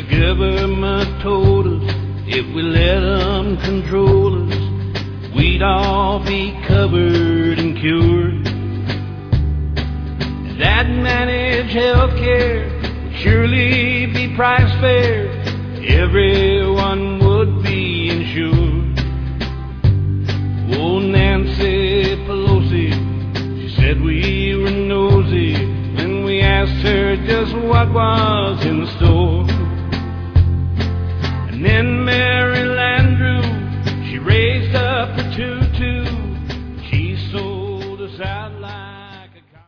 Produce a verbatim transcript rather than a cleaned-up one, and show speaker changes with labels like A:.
A: government told us if we let them control us, we'd all be covered and cured. That managed healthcare would surely be price fair. Everyone would be insured. Oh, Nancy Pelosi, she said we were nosy when we asked her just what was in the store. And then Mary Landrieu, she raised up her